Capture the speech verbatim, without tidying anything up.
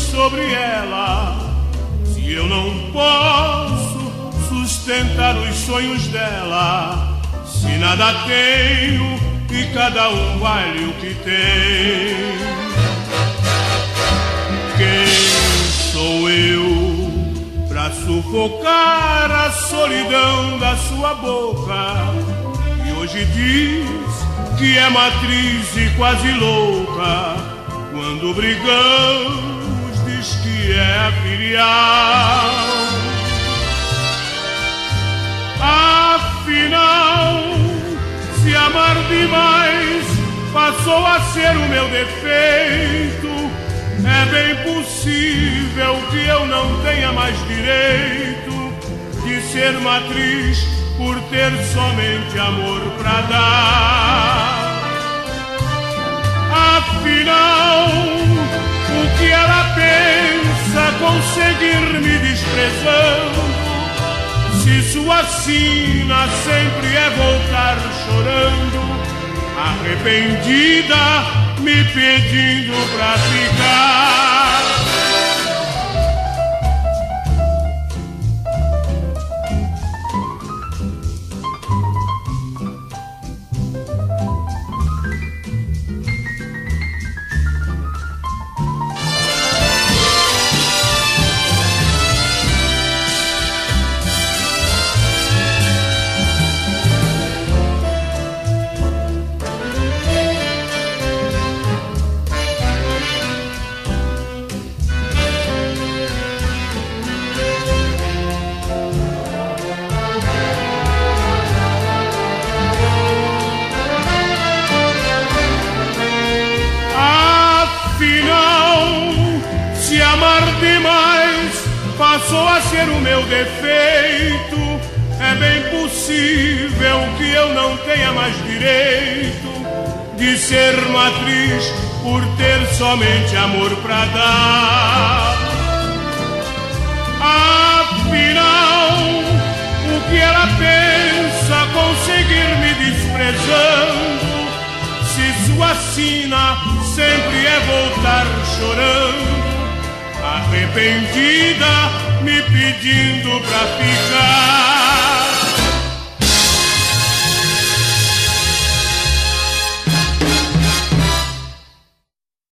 sobre ela. Se eu não posso sustentar os sonhos dela, se nada tenho e cada um vale o que tem, quem sou eu pra sufocar a solidão da sua boca? E hoje diz que é matriz e quase louca, quando brigamos diz que é a filial. Afinal, se amar demais passou a ser o meu defeito, é bem possível que eu não tenha mais direito de ser matriz por ter somente amor pra dar. Afinal, o que ela pensa conseguir me desprezando, se sua sina sempre é voltar chorando, arrependida, me pedindo pra ficar. Passou a ser o meu defeito, é bem possível que eu não tenha mais direito de ser matriz por ter somente amor pra dar. Afinal, o que ela pensa conseguir me desprezando, se sua sina sempre é voltar chorando, arrependida, me pedindo pra ficar.